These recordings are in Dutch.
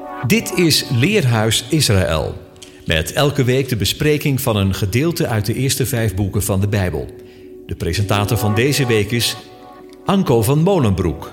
Dit is Leerhuis Israël. Met elke week de bespreking van een gedeelte uit de eerste 5 boeken van de Bijbel. De presentator van deze week is Anko van Molenbroek.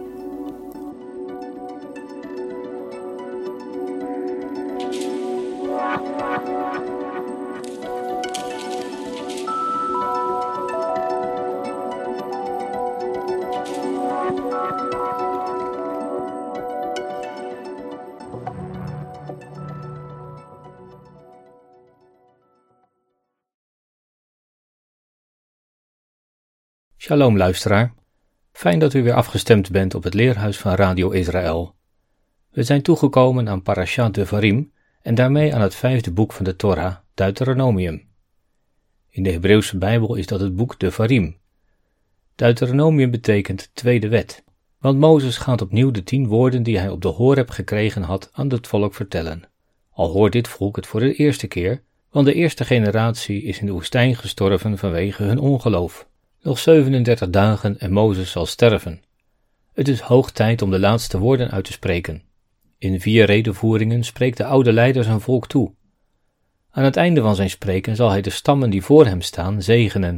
Shalom luisteraar, fijn dat u weer afgestemd bent op het Leerhuis van Radio Israël. We zijn toegekomen aan Parashat Devarim en daarmee aan het 5e boek van de Torah, Deuteronomium. In de Hebreeuwse Bijbel is dat het boek Devarim. Deuteronomium betekent tweede wet, want Mozes gaat opnieuw de 10 woorden die hij op de Horeb gekregen had aan het volk vertellen. Al hoort dit volk het voor de eerste keer, want de eerste generatie is in de woestijn gestorven vanwege hun ongeloof. Nog 37 dagen en Mozes zal sterven. Het is hoog tijd om de laatste woorden uit te spreken. In 4 redevoeringen spreekt de oude leider zijn volk toe. Aan het einde van zijn spreken zal hij de stammen die voor hem staan zegenen.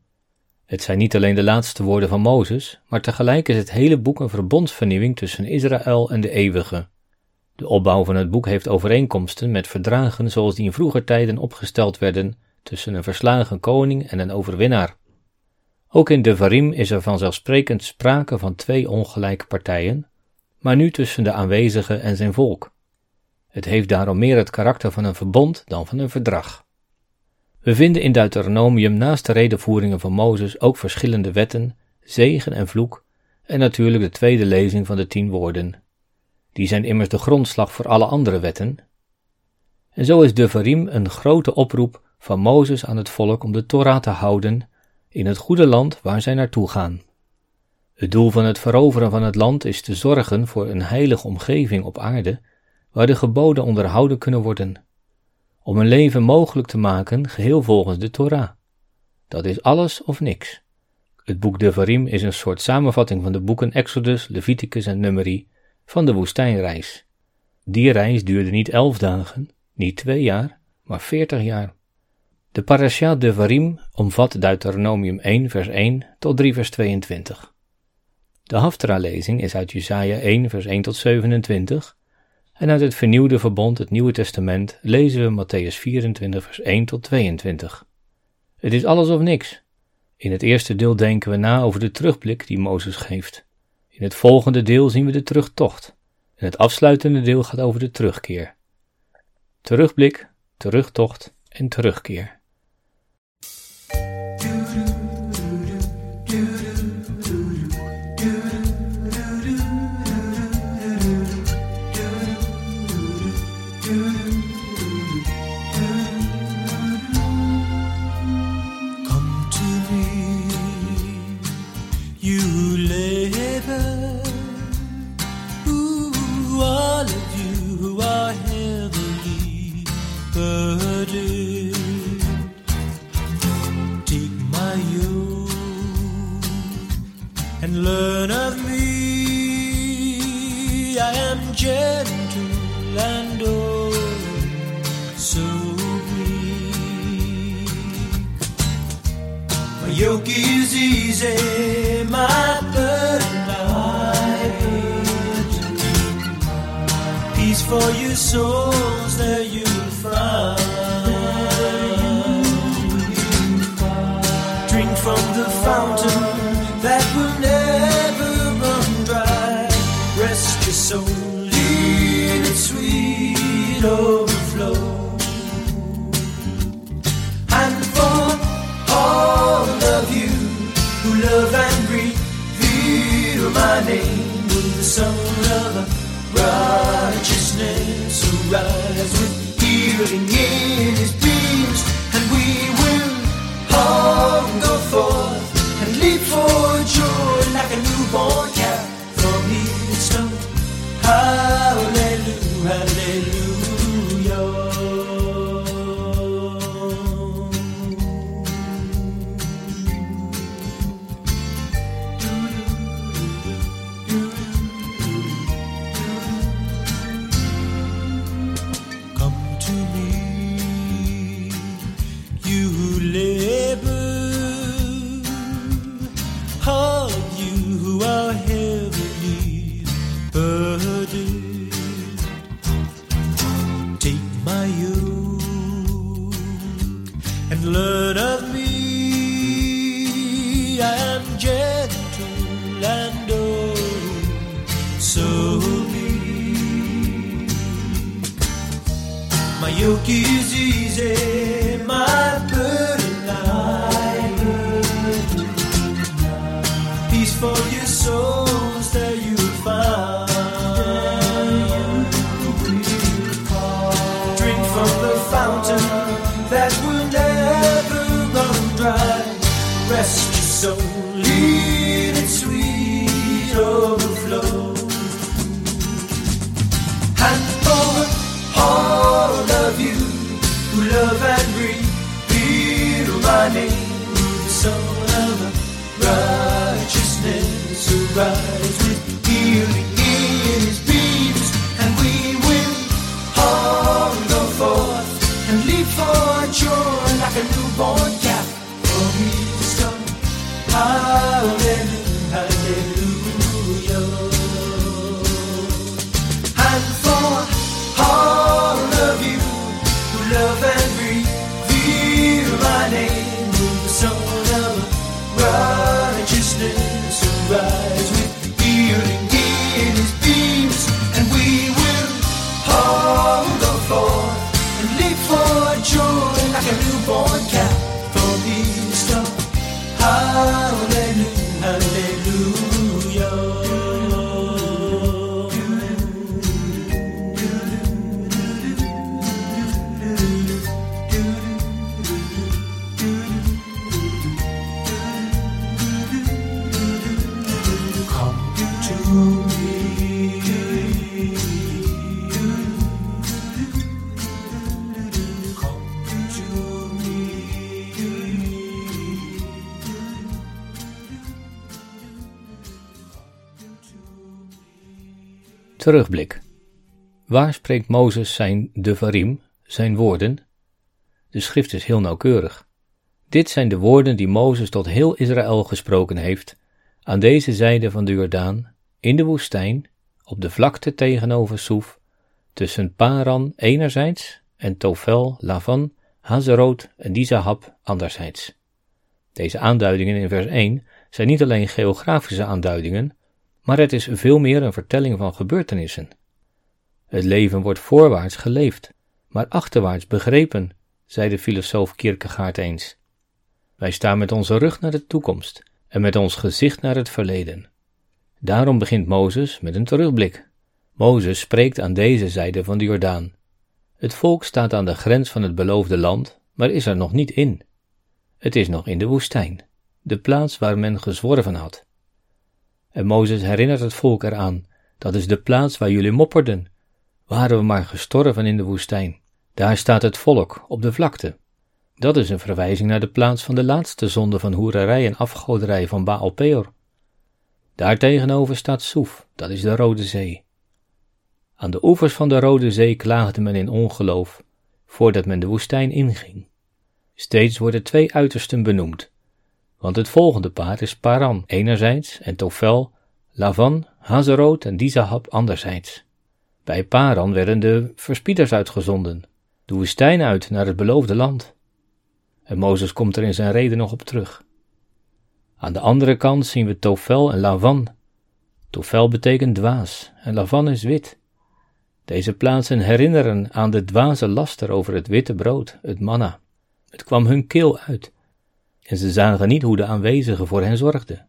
Het zijn niet alleen de laatste woorden van Mozes, maar tegelijk is het hele boek een verbondsvernieuwing tussen Israël en de Eeuwige. De opbouw van het boek heeft overeenkomsten met verdragen zoals die in vroeger tijden opgesteld werden tussen een verslagen koning en een overwinnaar. Ook in Devarim is er vanzelfsprekend sprake van 2 ongelijke partijen, maar nu tussen de aanwezige en zijn volk. Het heeft daarom meer het karakter van een verbond dan van een verdrag. We vinden in Deuteronomium naast de redevoeringen van Mozes ook verschillende wetten, zegen en vloek en natuurlijk de tweede lezing van de 10 woorden. Die zijn immers de grondslag voor alle andere wetten. En zo is Devarim een grote oproep van Mozes aan het volk om de Torah te houden in het goede land waar zij naartoe gaan. Het doel van het veroveren van het land is te zorgen voor een heilige omgeving op aarde, waar de geboden onderhouden kunnen worden. Om een leven mogelijk te maken, geheel volgens de Torah. Dat is alles of niks. Het boek Devarim is een soort samenvatting van de boeken Exodus, Leviticus en Numeri van de woestijnreis. Die reis duurde niet 11 dagen, niet 2 jaar, maar 40 jaar. De Parashat Devarim omvat Deuteronomium 1 vers 1 tot 3 vers 22. De Haftarah-lezing is uit Jesaja 1 vers 1 tot 27 en uit het vernieuwde verbond, het Nieuwe Testament, lezen we Matthäus 24 vers 1 tot 22. Het is alles of niks. In het eerste deel denken we na over de terugblik die Mozes geeft. In het volgende deel zien we de terugtocht. En het afsluitende deel gaat over de terugkeer. Terugblik, terugtocht en terugkeer. Learn of me, I am gentle and oh, so meek. My yoke is easy, my burden light. Peace for your souls, there you'll find. Drink from the fountain that will never run dry. Rest your soul in its sweet overflow. And for all of you who love and revere my name, will the Son of righteousness arise with healing in his beams, and we will all go forth and leap for joy like a newborn calf from his stomach. Hallelujah, hallelujah. My yoke is easy, my burden light. Peace for your souls that you find. Drink from the fountain that will never run dry. Rest your soul, lead it sweet overflow. And for all of you who love and breathe, feel my name, the Son of righteousness, who rise with healing in his beams, and we will all go forth and leap for joy like a newborn calf. For he's come, hallelujah, hallelujah. And for all of you who love and breathe, feel my name, the Son of righteousness, who rise with healing in his beams, and we will all go forth and leap for joy like a newborn calf. For he's come, hallelujah, hallelujah. Terugblik. Waar spreekt Mozes zijn devarim, zijn woorden? De schrift is heel nauwkeurig. Dit zijn de woorden die Mozes tot heel Israël gesproken heeft, aan deze zijde van de Jordaan, in de woestijn, op de vlakte tegenover Soef, tussen Paran enerzijds en Tofel, Lavan, Hazerot en Dizahab anderzijds. Deze aanduidingen in vers 1 zijn niet alleen geografische aanduidingen, maar het is veel meer een vertelling van gebeurtenissen. Het leven wordt voorwaarts geleefd, maar achterwaarts begrepen, zei de filosoof Kierkegaard eens. Wij staan met onze rug naar de toekomst en met ons gezicht naar het verleden. Daarom begint Mozes met een terugblik. Mozes spreekt aan deze zijde van de Jordaan. Het volk staat aan de grens van het beloofde land, maar is er nog niet in. Het is nog in de woestijn, de plaats waar men gezworven had. En Mozes herinnert het volk eraan, dat is de plaats waar jullie mopperden. Waren we maar gestorven in de woestijn. Daar staat het volk, op de vlakte. Dat is een verwijzing naar de plaats van de laatste zonde van hoererij en afgoderij van Baal Peor. Daartegenover staat Soef, dat is de Rode Zee. Aan de oevers van de Rode Zee klaagde men in ongeloof, voordat men de woestijn inging. Steeds worden twee uitersten benoemd, want het volgende paar is Paran enerzijds en Tofel, Lavan, Hazerot en Dizahab anderzijds. Bij Paran werden de verspieders uitgezonden, de woestijn uit naar het beloofde land. En Mozes komt er in zijn rede nog op terug. Aan de andere kant zien we Tofel en Lavan. Tofel betekent dwaas en Lavan is wit. Deze plaatsen herinneren aan de dwaze laster over het witte brood, het manna. Het kwam hun keel uit en ze zagen niet hoe de aanwezigen voor hen zorgden.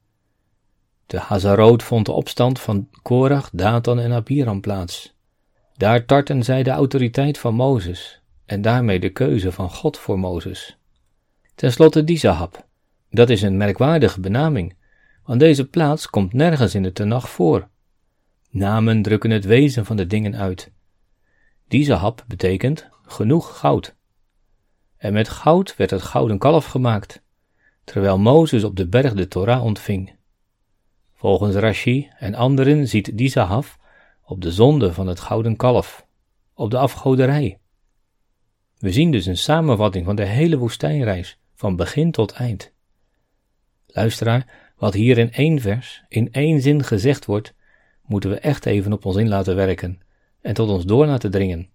Te Hazarot vond de opstand van Korach, Datan en Abiram plaats. Daar tartten zij de autoriteit van Mozes en daarmee de keuze van God voor Mozes. Ten slotte Dizahab. Dat is een merkwaardige benaming, want deze plaats komt nergens in de Tenach voor. Namen drukken het wezen van de dingen uit. Dizahab betekent genoeg goud. En met goud werd het gouden kalf gemaakt, terwijl Mozes op de berg de Torah ontving. Volgens Rashi en anderen ziet Dizahab op de zonde van het gouden kalf, op de afgoderij. We zien dus een samenvatting van de hele woestijnreis, van begin tot eind. Luisteraar, wat hier in 1 vers, in 1 zin gezegd wordt, moeten we echt even op ons in laten werken en tot ons door laten dringen.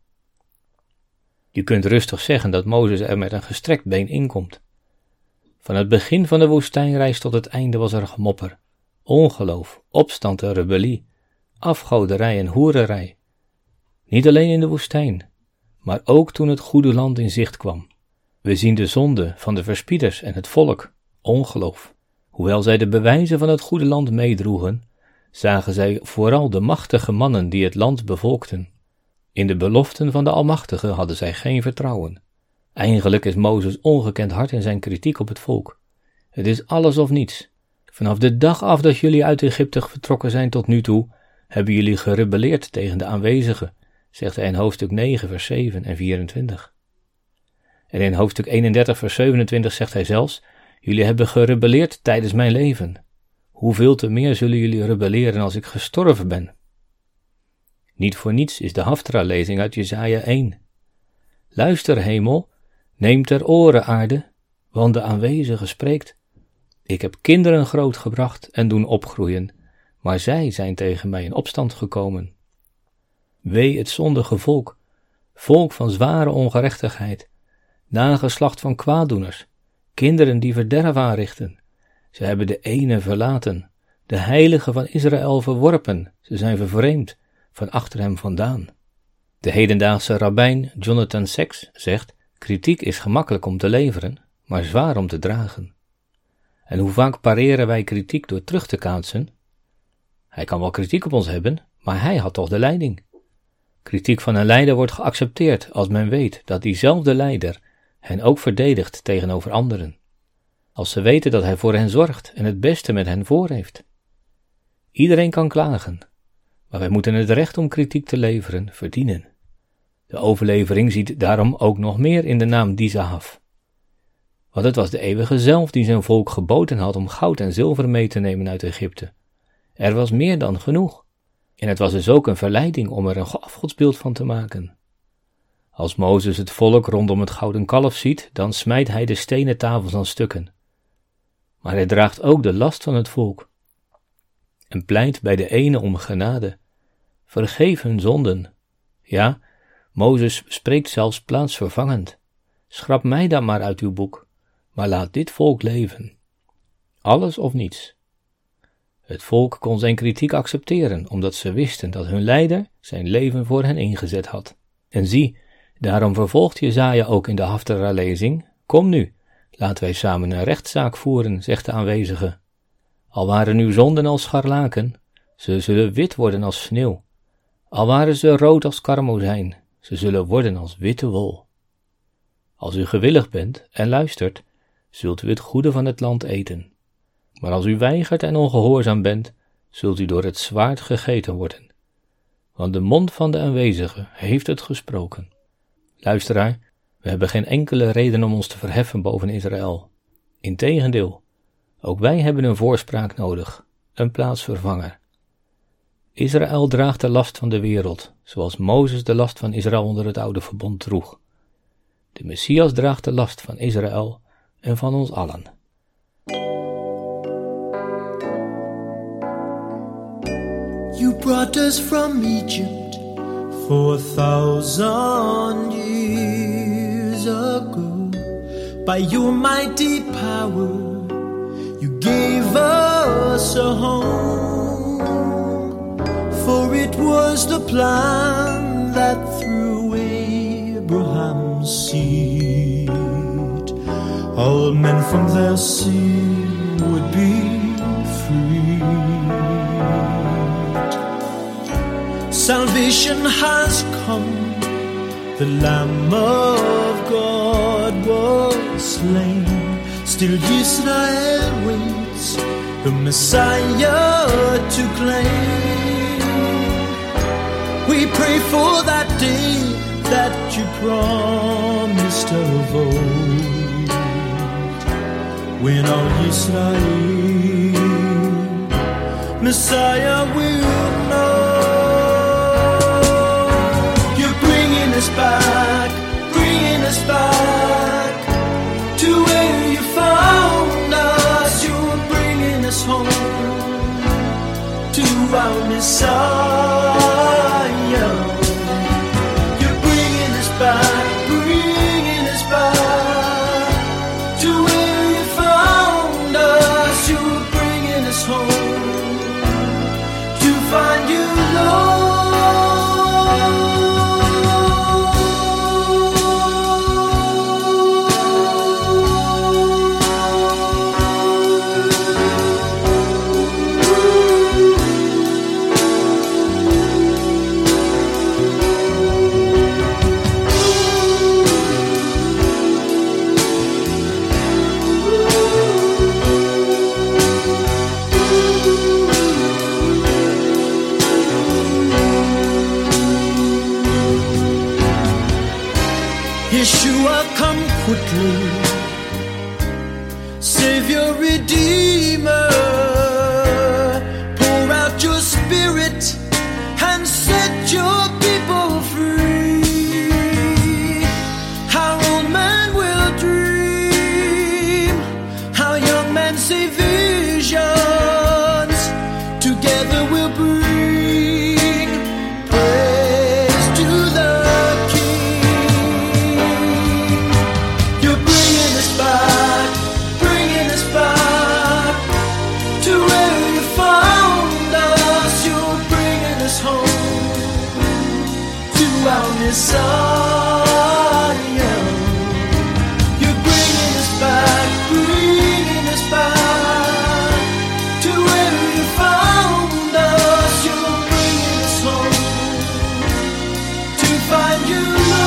Je kunt rustig zeggen dat Mozes er met een gestrekt been inkomt. Van het begin van de woestijnreis tot het einde was er gemopper, ongeloof, opstand en rebellie, afgoderij en hoererij. Niet alleen in de woestijn, maar ook toen het goede land in zicht kwam. We zien de zonde van de verspieders en het volk, ongeloof. Hoewel zij de bewijzen van het goede land meedroegen, zagen zij vooral de machtige mannen die het land bevolkten. In de beloften van de Almachtige hadden zij geen vertrouwen. Eigenlijk is Mozes ongekend hard in zijn kritiek op het volk. Het is alles of niets. Vanaf de dag af dat jullie uit Egypte vertrokken zijn tot nu toe, hebben jullie gerebelleerd tegen de aanwezigen, zegt hij in hoofdstuk 9 vers 7 en 24. En in hoofdstuk 31 vers 27 zegt hij zelfs, jullie hebben gerebelleerd tijdens mijn leven. Hoeveel te meer zullen jullie rebelleren als ik gestorven ben? Niet voor niets is de Haftra-lezing uit Jesaja 1. Luister, hemel, neem ter oren, aarde, want de aanwezige spreekt. Ik heb kinderen grootgebracht en doen opgroeien, maar zij zijn tegen mij in opstand gekomen. Wee het zondige volk, volk van zware ongerechtigheid, nageslacht van kwaaddoeners, kinderen die verderf aanrichten. Ze hebben de ene verlaten, de heilige van Israël verworpen, ze zijn vervreemd, van achter hem vandaan. De hedendaagse rabbijn Jonathan Sacks zegt, kritiek is gemakkelijk om te leveren, maar zwaar om te dragen. En hoe vaak pareren wij kritiek door terug te kaatsen? Hij kan wel kritiek op ons hebben, maar hij had toch de leiding. Kritiek van een leider wordt geaccepteerd als men weet dat diezelfde leider hen ook verdedigt tegenover anderen. Als ze weten dat hij voor hen zorgt en het beste met hen voor heeft. Iedereen kan klagen, maar wij moeten het recht om kritiek te leveren verdienen. De overlevering ziet daarom ook nog meer in de naam Dizahaf. Want het was de eeuwige zelf die zijn volk geboden had om goud en zilver mee te nemen uit Egypte. Er was meer dan genoeg. En het was dus ook een verleiding om er een afgodsbeeld van te maken. Als Mozes het volk rondom het gouden kalf ziet, dan smijt hij de stenen tafels aan stukken. Maar hij draagt ook de last van het volk. En pleit bij de ene om genade. Vergeef hun zonden. Ja, Mozes spreekt zelfs plaatsvervangend. Schrap mij dan maar uit uw boek, maar laat dit volk leven. Alles of niets. Het volk kon zijn kritiek accepteren, omdat ze wisten dat hun leider zijn leven voor hen ingezet had. En zie, daarom vervolgt Jesaja ook in de Haftara-lezing, kom nu, laten wij samen een rechtszaak voeren, zegt de aanwezige. Al waren uw zonden als scharlaken, ze zullen wit worden als sneeuw. Al waren ze rood als karmozijn, ze zullen worden als witte wol. Als u gewillig bent en luistert, zult u het goede van het land eten. Maar als u weigert en ongehoorzaam bent, zult u door het zwaard gegeten worden. Want de mond van de aanwezige heeft het gesproken. Luisteraar, we hebben geen enkele reden om ons te verheffen boven Israël. Integendeel, ook wij hebben een voorspraak nodig, een plaatsvervanger. Israël draagt de last van de wereld, zoals Mozes de last van Israël onder het oude verbond droeg. De Messias draagt de last van Israël en van ons allen. You brought us from Egypt 4,000 years ago. By your mighty power, you gave us a home. For it was the plan that through Abraham's seed, all men from their sin would be freed. Salvation has come, the Lamb of God was slain. Still Israel waits the Messiah to claim. We pray for that day that you promised of old, when all Israel Messiah will know. Bringing us back to where you found us. You're bringing us home to our Messiah. You're bringing us back to where you found us. You're bringing us home to find Yeshua, come quickly. Savior, Redeemer, pour out your Spirit and set your people free. How old men will dream, how young men see visions. Together we'll bring praise to the King. You're bringing us back to where you found us. You're bringing us home to our Messiah. You're bringing us back to where you found us. You're bringing us home to find you,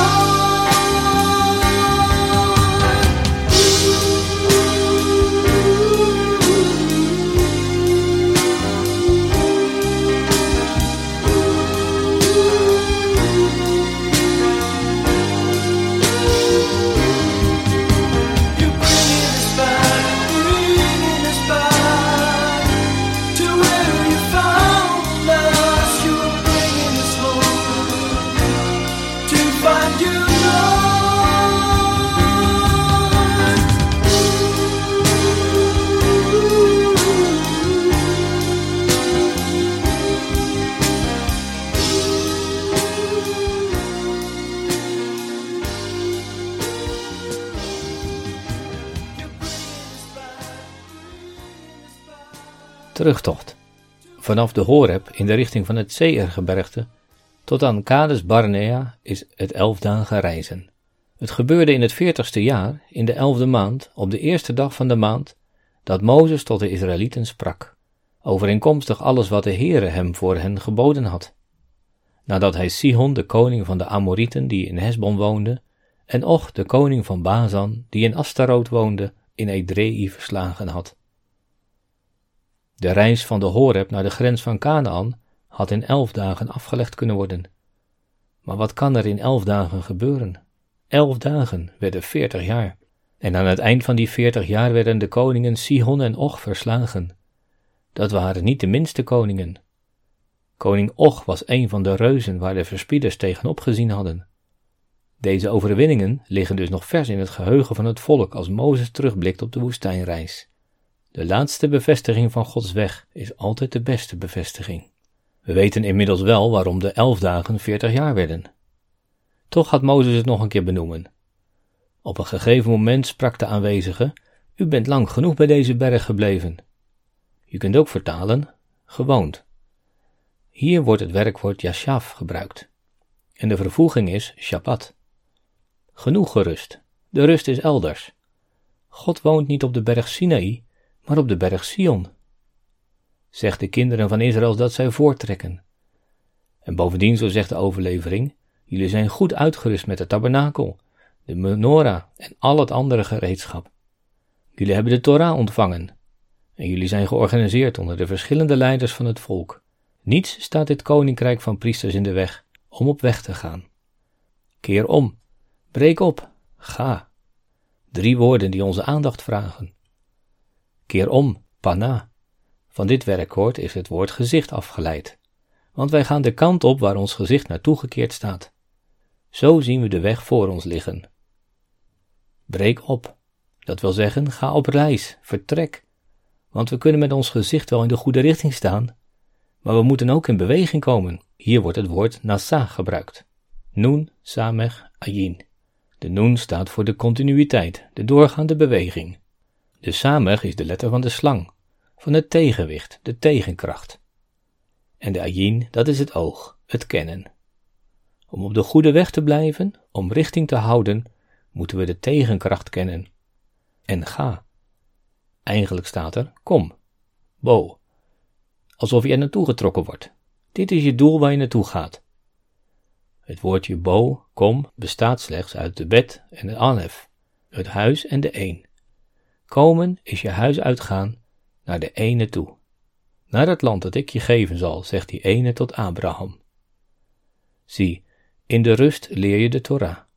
Terugtocht. Vanaf de Horeb in de richting van het Seirgebergte tot aan Kades Barnea is het 11 dagen reizen. Het gebeurde in het 40ste jaar, in de 11e maand, op de eerste dag van de maand, dat Mozes tot de Israëlieten sprak, overeenkomstig alles wat de Heere hem voor hen geboden had. Nadat hij Sihon, de koning van de Amorieten, die in Hesbon woonde, en Och, de koning van Bazan, die in Astaroot woonde, in Edrei verslagen had. De reis van de Horeb naar de grens van Kanaan had in 11 dagen afgelegd kunnen worden. Maar wat kan er in 11 dagen gebeuren? 11 dagen werden 40 jaar. En aan het eind van die 40 jaar werden de koningen Sihon en Og verslagen. Dat waren niet de minste koningen. Koning Og was een van de reuzen waar de verspieders tegenop gezien hadden. Deze overwinningen liggen dus nog vers in het geheugen van het volk als Mozes terugblikt op de woestijnreis. De laatste bevestiging van Gods weg is altijd de beste bevestiging. We weten inmiddels wel waarom de 11 dagen 40 jaar werden. Toch gaat Mozes het nog een keer benoemen. Op een gegeven moment sprak de aanwezige: u bent lang genoeg bij deze berg gebleven. Je kunt ook vertalen: gewoond. Hier wordt het werkwoord yashav gebruikt. En de vervoeging is Shabbat. Genoeg gerust. De rust is elders. God woont niet op de berg Sinaï, maar op de berg Sion. Zeg de kinderen van Israël dat zij voortrekken. En bovendien, zo zegt de overlevering, jullie zijn goed uitgerust met de tabernakel, de menorah en al het andere gereedschap. Jullie hebben de Torah ontvangen. En jullie zijn georganiseerd onder de verschillende leiders van het volk. Niets staat dit koninkrijk van priesters in de weg om op weg te gaan. Keer om, breek op, ga. 3 woorden die onze aandacht vragen. Keer om, pana. Van dit werkwoord is het woord gezicht afgeleid, want wij gaan de kant op waar ons gezicht naartoe gekeerd staat. Zo zien we de weg voor ons liggen. Breek op, dat wil zeggen, ga op reis, vertrek, want we kunnen met ons gezicht wel in de goede richting staan, maar we moeten ook in beweging komen. Hier wordt het woord nasa gebruikt. Nun, samech, ayin. De nun staat voor de continuïteit, de doorgaande beweging. De samech is de letter van de slang, van het tegenwicht, de tegenkracht. En de ayin, dat is het oog, het kennen. Om op de goede weg te blijven, om richting te houden, moeten we de tegenkracht kennen. En ga. Eigenlijk staat er, kom, bo. Alsof je er naartoe getrokken wordt. Dit is je doel waar je naartoe gaat. Het woordje bo, kom, bestaat slechts uit de bet en de alef, het huis en de een. Komen is je huis uitgaan naar de ene toe. Naar het land dat ik je geven zal, zegt die ene tot Abraham. Zie, in de rust leer je de Torah.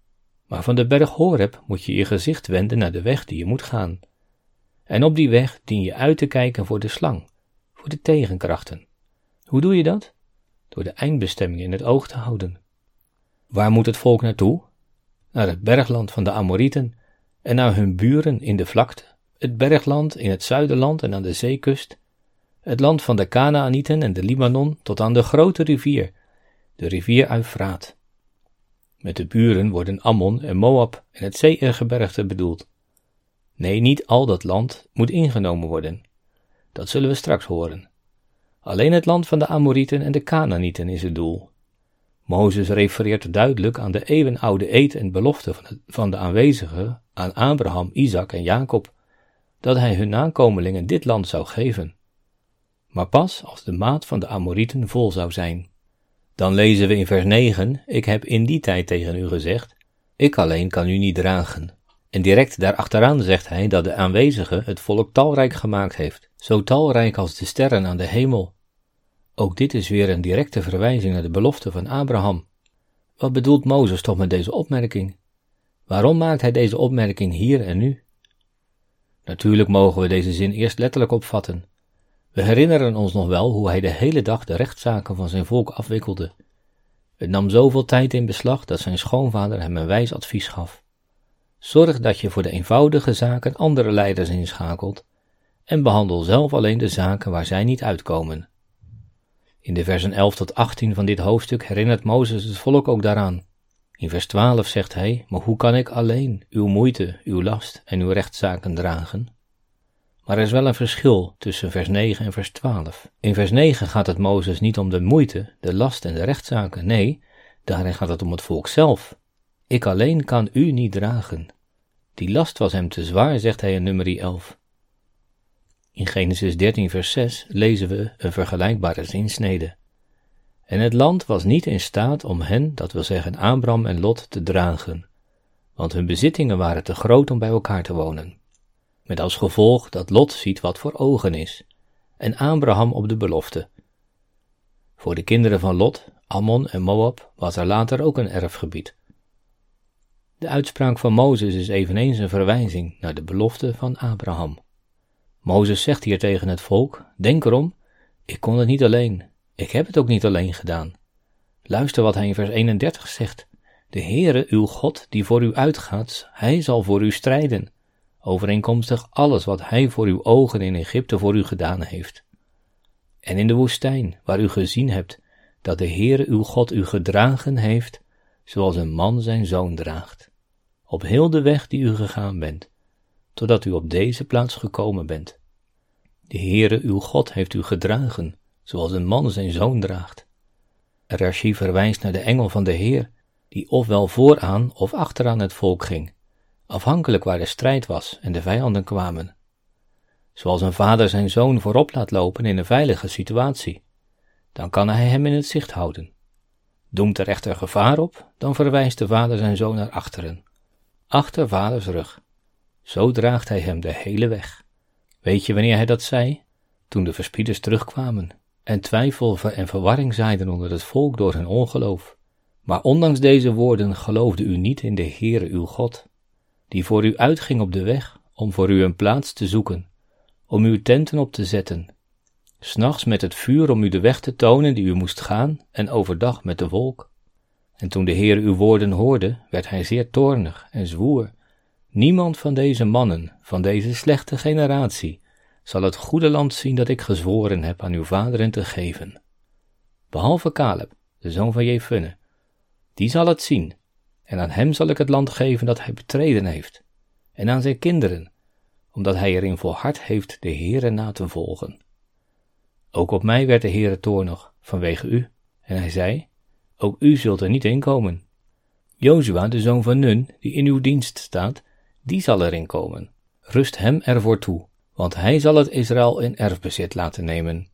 Maar van de berg Horeb moet je je gezicht wenden naar de weg die je moet gaan. En op die weg dien je uit te kijken voor de slang, voor de tegenkrachten. Hoe doe je dat? Door de eindbestemming in het oog te houden. Waar moet het volk naartoe? Naar het bergland van de Amorieten en naar hun buren in de vlakte, het bergland in het zuiderland en aan de zeekust, het land van de Kanaanieten en de Libanon tot aan de grote rivier, de rivier Eufraat. Met de buren worden Ammon en Moab en het Seirgebergte bedoeld. Nee, niet al dat land moet ingenomen worden. Dat zullen we straks horen. Alleen het land van de Amorieten en de Kanaanieten is het doel. Mozes refereert duidelijk aan de eeuwenoude eed en belofte van de aanwezigen aan Abraham, Isaac en Jacob, dat hij hun nakomelingen dit land zou geven. Maar pas als de maat van de Amorieten vol zou zijn. Dan lezen we in vers 9, ik heb in die tijd tegen u gezegd, ik alleen kan u niet dragen. En direct daarachteraan zegt hij dat de aanwezige het volk talrijk gemaakt heeft, zo talrijk als de sterren aan de hemel. Ook dit is weer een directe verwijzing naar de belofte van Abraham. Wat bedoelt Mozes toch met deze opmerking? Waarom maakt hij deze opmerking hier en nu? Natuurlijk mogen we deze zin eerst letterlijk opvatten. We herinneren ons nog wel hoe hij de hele dag de rechtszaken van zijn volk afwikkelde. Het nam zoveel tijd in beslag dat zijn schoonvader hem een wijs advies gaf. Zorg dat je voor de eenvoudige zaken andere leiders inschakelt en behandel zelf alleen de zaken waar zij niet uitkomen. In de versen 11 tot 18 van dit hoofdstuk herinnert Mozes het volk ook daaraan. In vers 12 zegt hij, maar hoe kan ik alleen uw moeite, uw last en uw rechtszaken dragen? Maar er is wel een verschil tussen vers 9 en vers 12. In vers 9 gaat het Mozes niet om de moeite, de last en de rechtszaken. Nee, daarin gaat het om het volk zelf. Ik alleen kan u niet dragen. Die last was hem te zwaar, zegt hij in nummer 11. In Genesis 13 vers 6 lezen we een vergelijkbare zinsnede. En het land was niet in staat om hen, dat wil zeggen Abram en Lot, te dragen, want hun bezittingen waren te groot om bij elkaar te wonen. Met als gevolg dat Lot ziet wat voor ogen is, en Abraham op de belofte. Voor de kinderen van Lot, Ammon en Moab, was er later ook een erfgebied. De uitspraak van Mozes is eveneens een verwijzing naar de belofte van Abraham. Mozes zegt hier tegen het volk, denk erom, ik kon het niet alleen, ik heb het ook niet alleen gedaan. Luister wat hij in vers 31 zegt, de Heere uw God die voor u uitgaat, hij zal voor u strijden, overeenkomstig alles wat hij voor uw ogen in Egypte voor u gedaan heeft. En in de woestijn, waar u gezien hebt, dat de Heere uw God u gedragen heeft, zoals een man zijn zoon draagt, op heel de weg die u gegaan bent, totdat u op deze plaats gekomen bent. De Heere uw God heeft u gedragen, zoals een man zijn zoon draagt. Rashi verwijst naar de engel van de Heer, die ofwel vooraan of achteraan het volk ging, afhankelijk waar de strijd was en de vijanden kwamen. Zoals een vader zijn zoon voorop laat lopen in een veilige situatie, dan kan hij hem in het zicht houden. Doemt er echter gevaar op, dan verwijst de vader zijn zoon naar achteren, achter vaders rug. Zo draagt hij hem de hele weg. Weet je wanneer hij dat zei? Toen de verspieders terugkwamen en twijfel en verwarring zaaiden onder het volk door hun ongeloof. Maar ondanks deze woorden geloofde u niet in de Heere uw God, die voor u uitging op de weg om voor u een plaats te zoeken, om uw tenten op te zetten, 's nachts met het vuur om u de weg te tonen die u moest gaan en overdag met de wolk. En toen de Heere uw woorden hoorde, werd hij zeer toornig en zwoer, niemand van deze mannen, van deze slechte generatie, zal het goede land zien dat ik gezworen heb aan uw vaderen te geven. Behalve Caleb, de zoon van Jefunne, die zal het zien, en aan hem zal ik het land geven dat hij betreden heeft, en aan zijn kinderen, omdat hij erin volhard heeft de Heere na te volgen. Ook op mij werd de Heere toornig, vanwege u, en hij zei, ook u zult er niet in komen. Jozua, de zoon van Nun, die in uw dienst staat, die zal erin komen. Rust hem ervoor toe, want hij zal het Israël in erfbezit laten nemen.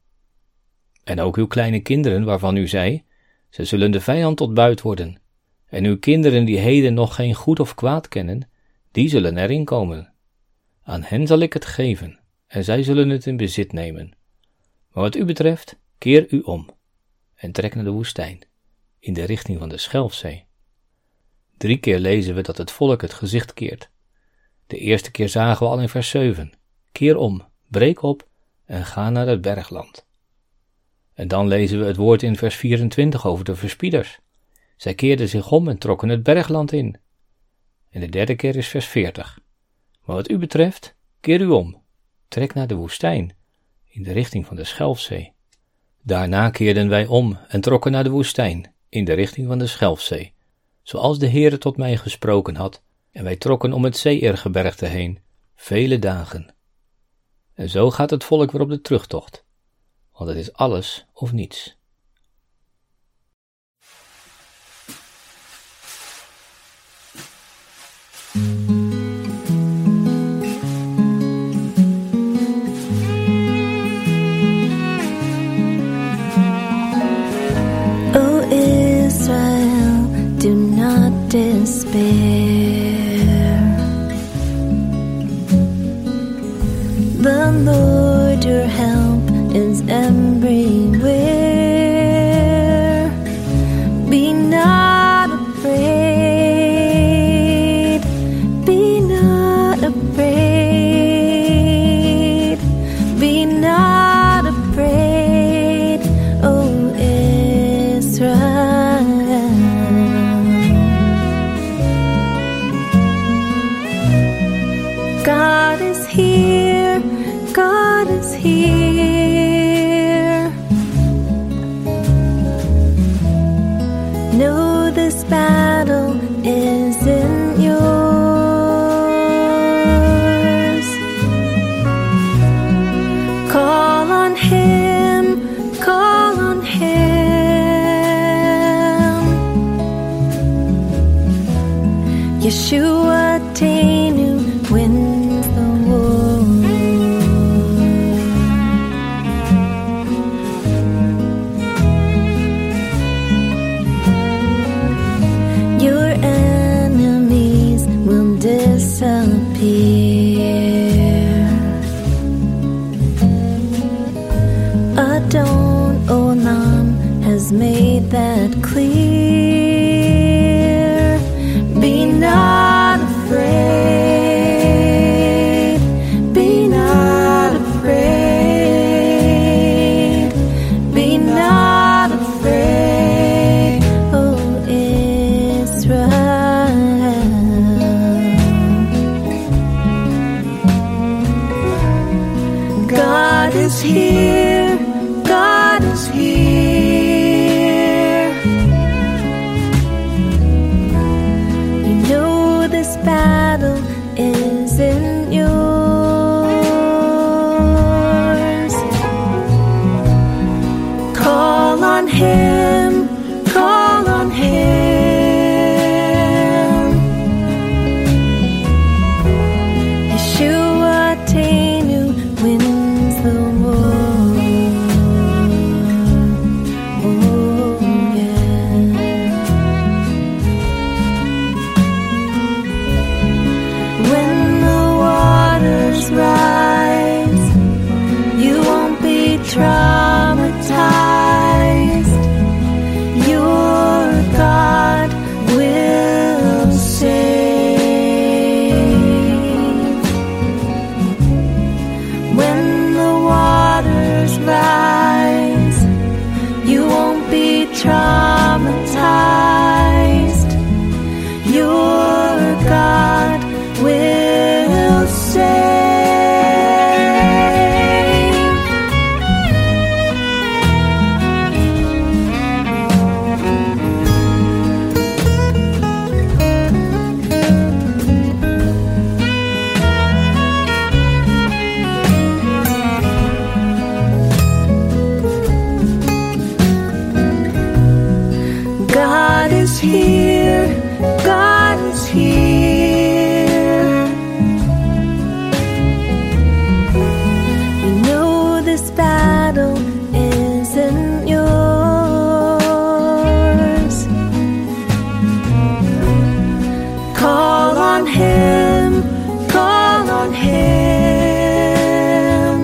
En ook uw kleine kinderen, waarvan u zei, ze zullen de vijand tot buit worden. En uw kinderen die heden nog geen goed of kwaad kennen, die zullen erin komen. Aan hen zal ik het geven, en zij zullen het in bezit nemen. Maar wat u betreft, keer u om, en trek naar de woestijn, in de richting van de Schelfzee. 3 keer lezen we dat het volk het gezicht keert. De eerste keer zagen we al in vers 7. Keer om, breek op en ga naar het bergland. En dan lezen we het woord in vers 24 over de verspieders. Zij keerden zich om en trokken het bergland in. En de derde keer is vers 40. Maar wat u betreft, keer u om, trek naar de woestijn, in de richting van de Schelfzee. Daarna keerden wij om en trokken naar de woestijn, in de richting van de Schelfzee, zoals de Heere tot mij gesproken had, en wij trokken om het Seirgebergte heen, vele dagen. En zo gaat het volk weer op de terugtocht, want het is alles of niets. O Israel, do not despair. The Lord your help is everywhere. Be not afraid. Be not afraid. Be not afraid, O Israel. God is here. God is here. Know this battle isn't yours. Call on Him, call on Him. Yeshua Tenu wins the war. Disappear. Adon Olam has made that clear. Be not afraid. Be not afraid. Be not afraid, O Israel. God is here, God is here. You know this battle isn't yours. Call on Him, call on Him. Yeshua Tenu wins the war. Oh, yeah. When the waters rise, you won't be traumatized. Your God will save. When the waters rise, you won't be traumatized. Your God will save. God is here, God is here. You know this battle isn't yours. Call on Him, call on Him.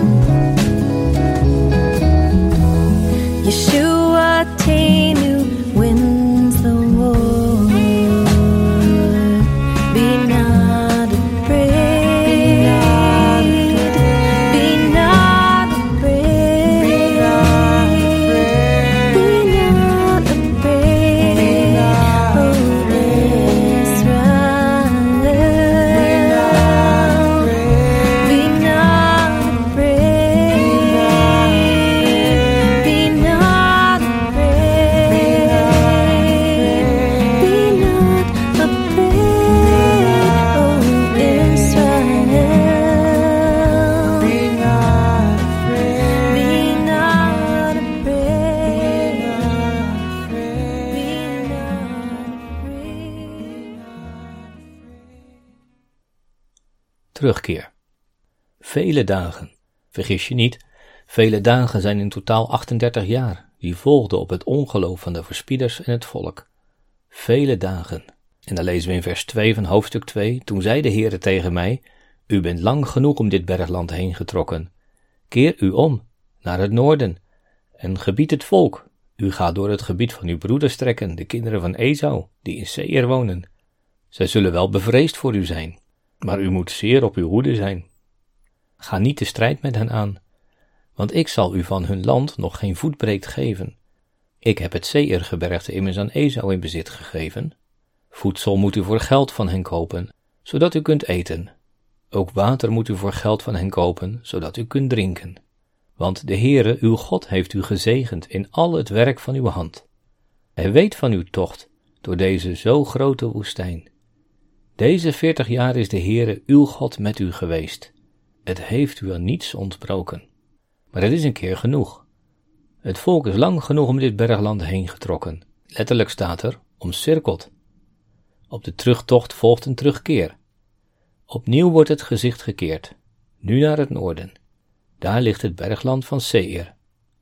Yeshua Tenu wins the war. terugkeer. Vele dagen, vergis je niet, vele dagen zijn in totaal 38 jaar, die volgden op het ongeloof van de verspieders en het volk. Vele dagen. En dan lezen we in vers 2 van hoofdstuk 2, toen zei de Heere tegen mij, u bent lang genoeg om dit bergland heen getrokken. Keer u om, naar het noorden, en gebied het volk. U gaat door het gebied van uw broeders trekken, de kinderen van Esau, die in Seir wonen. Zij zullen wel bevreesd voor u zijn, maar u moet zeer op uw hoede zijn. Ga niet de strijd met hen aan, want ik zal u van hun land nog geen voetbreed geven. Ik heb het Seirgebergte immers aan Esau in bezit gegeven. Voedsel moet u voor geld van hen kopen, zodat u kunt eten. Ook water moet u voor geld van hen kopen, zodat u kunt drinken. Want de Heere, uw God, heeft u gezegend in al het werk van uw hand. Hij weet van uw tocht door deze zo grote woestijn. Deze 40 jaar is de Heere, uw God, met u geweest. Het heeft u aan niets ontbroken. Maar het is een keer genoeg. Het volk is lang genoeg om dit bergland heen getrokken. Letterlijk staat er, omcirkeld. Op de terugtocht volgt een terugkeer. Opnieuw wordt het gezicht gekeerd, nu naar het noorden. Daar ligt het bergland van Seir.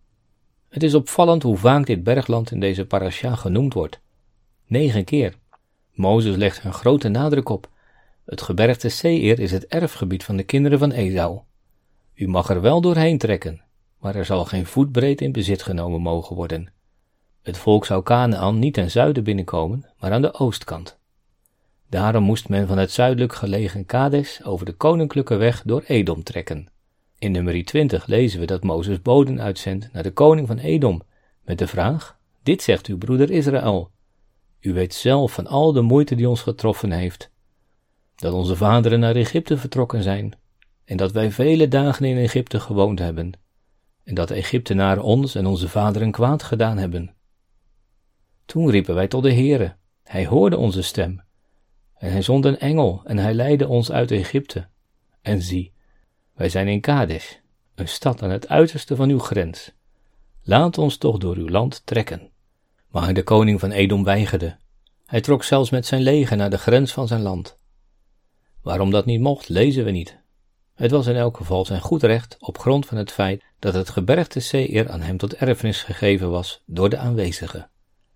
Het is opvallend hoe vaak dit bergland in deze parasha genoemd wordt. 9 keer. Mozes legt er een grote nadruk op. Het gebergte Seir is het erfgebied van de kinderen van Esau. U mag er wel doorheen trekken, maar er zal geen voetbreed in bezit genomen mogen worden. Het volk zou Kanaän niet ten zuiden binnenkomen, maar aan de oostkant. Daarom moest men van het zuidelijk gelegen Kades over de koninklijke weg door Edom trekken. In nummer 20 lezen we dat Mozes boden uitzendt naar de koning van Edom, met de vraag, dit zegt uw broeder Israël. U weet zelf van al de moeite die ons getroffen heeft, dat onze vaderen naar Egypte vertrokken zijn, en dat wij vele dagen in Egypte gewoond hebben, en dat de Egyptenaren ons en onze vaderen kwaad gedaan hebben. Toen riepen wij tot de Heere, hij hoorde onze stem, en hij zond een engel, en hij leidde ons uit Egypte. En zie, wij zijn in Kades, een stad aan het uiterste van uw grens. Laat ons toch door uw land trekken. Maar de koning van Edom weigerde. Hij trok zelfs met zijn leger naar de grens van zijn land. Waarom dat niet mocht, lezen we niet. Het was in elk geval zijn goed recht op grond van het feit dat het gebergte Seir aan hem tot erfenis gegeven was door de aanwezigen.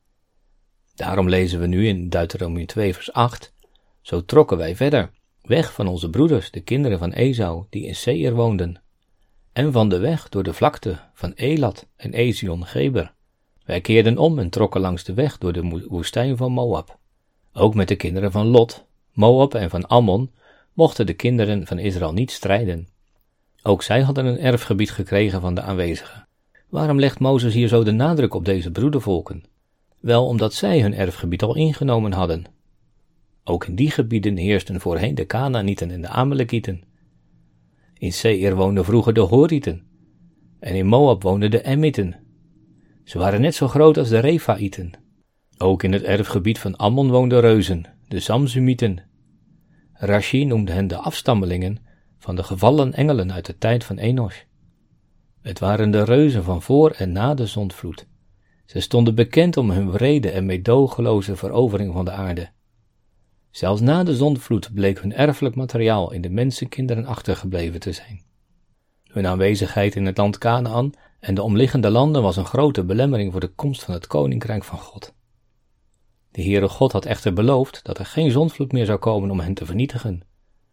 Daarom lezen we nu in Deuteronomium 2 vers 8, zo trokken wij verder, weg van onze broeders, de kinderen van Esau, die in Seir woonden, en van de weg door de vlakte van Elat en Ezion-Geber. Wij keerden om en trokken langs de weg door de woestijn van Moab. Ook met de kinderen van Lot, Moab en van Ammon mochten de kinderen van Israël niet strijden. Ook zij hadden een erfgebied gekregen van de aanwezigen. Waarom legt Mozes hier zo de nadruk op deze broedervolken? Wel omdat zij hun erfgebied al ingenomen hadden. Ook in die gebieden heersten voorheen de Kanaanieten en de Amalekieten. In Seir woonden vroeger de Horieten, en in Moab woonden de Emmiten. Ze waren net zo groot als de Refaïten. Ook in het erfgebied van Ammon woonden reuzen, de Samsumieten. Rashi noemde hen de afstammelingen van de gevallen engelen uit de tijd van Enos. Het waren de reuzen van voor en na de zondvloed. Ze stonden bekend om hun wrede en meedogenloze verovering van de aarde. Zelfs na de zondvloed bleek hun erfelijk materiaal in de mensenkinderen achtergebleven te zijn. Hun aanwezigheid in het land Kanaän en de omliggende landen was een grote belemmering voor de komst van het koninkrijk van God. De Heere God had echter beloofd dat er geen zondvloed meer zou komen om hen te vernietigen.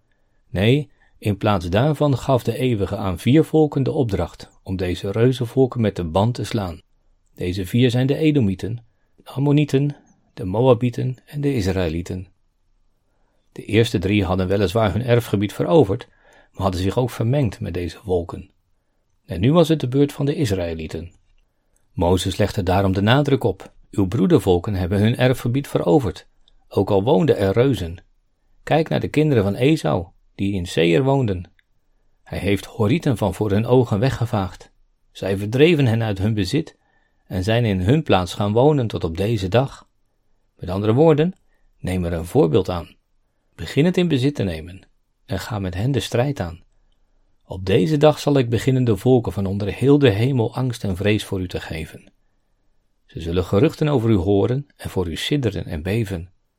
Nee, in plaats daarvan gaf de Eeuwige aan 4 volken de opdracht om deze reuzenvolken met de band te slaan. Deze 4 zijn de Edomieten, de Ammonieten, de Moabieten en de Israëlieten. De eerste 3 hadden weliswaar hun erfgebied veroverd, maar hadden zich ook vermengd met deze volken. En nu was het de beurt van de Israëlieten. Mozes legde daarom de nadruk op, uw broedervolken hebben hun erfgebied veroverd, ook al woonden er reuzen. Kijk naar de kinderen van Esau, die in Seir woonden. Hij heeft Horieten van voor hun ogen weggevaagd. Zij verdreven hen uit hun bezit en zijn in hun plaats gaan wonen tot op deze dag. Met andere woorden, neem er een voorbeeld aan. Begin het in bezit te nemen en ga met hen de strijd aan. Op deze dag zal ik beginnen de volken van onder heel de hemel angst en vrees voor u te geven. Ze zullen geruchten over u horen en voor u sidderen en beven.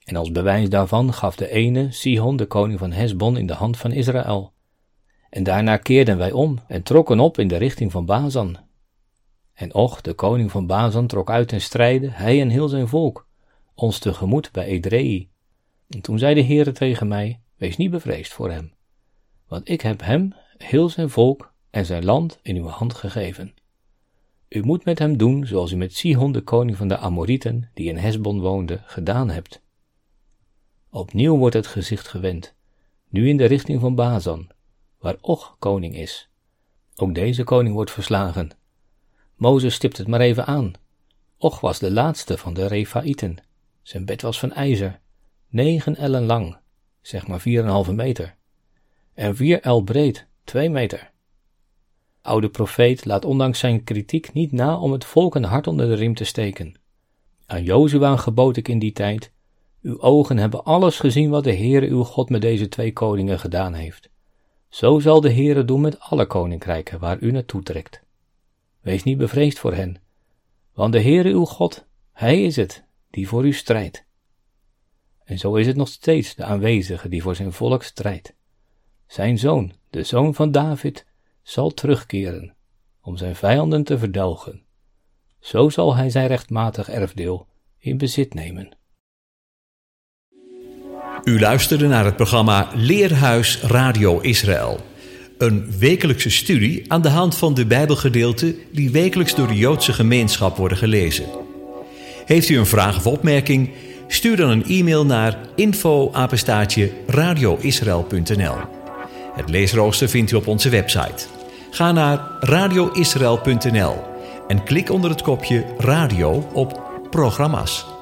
En als bewijs daarvan gaf de ene, Sihon, de koning van Hesbon, in de hand van Israël. En daarna keerden wij om en trokken op in de richting van Bazan. En Och, de koning van Bazan, trok uit ten strijde, hij en heel zijn volk, ons tegemoet bij Edrei. En toen zei de Heere tegen mij, wees niet bevreesd voor hem, want ik heb hem, heel zijn volk en zijn land in uw hand gegeven. U moet met hem doen zoals u met Sihon, de koning van de Amorieten, die in Hesbon woonde, gedaan hebt. Opnieuw wordt het gezicht gewend, nu in de richting van Bazan, waar Och koning is. Ook deze koning wordt verslagen. Mozes stipt het maar even aan. Och was de laatste van de Refaïten. Zijn bed was van ijzer, 9 ellen lang, zeg maar 4,5 meter. En 4 el breed, 2 meter. Oude profeet laat ondanks zijn kritiek niet na om het volk een hart onder de riem te steken. Aan Jozua gebood ik in die tijd, uw ogen hebben alles gezien wat de Heere uw God met deze 2 koningen gedaan heeft. Zo zal de Heere doen met alle koninkrijken waar u naartoe trekt. Wees niet bevreesd voor hen, want de Heere uw God, hij is het die voor u strijdt. En zo is het nog steeds de aanwezige die voor zijn volk strijdt. Zijn zoon, de zoon van David, zal terugkeren om zijn vijanden te verdelgen. Zo zal hij zijn rechtmatig erfdeel in bezit nemen. U luisterde naar het programma Leerhuis Radio Israël. Een wekelijkse studie aan de hand van de Bijbelgedeelten die wekelijks door de Joodse gemeenschap worden gelezen. Heeft u een vraag of opmerking? Stuur dan een e-mail naar info@radioisrael.nl. Het leesrooster vindt u op onze website. Ga naar radioisrael.nl en klik onder het kopje Radio op Programma's.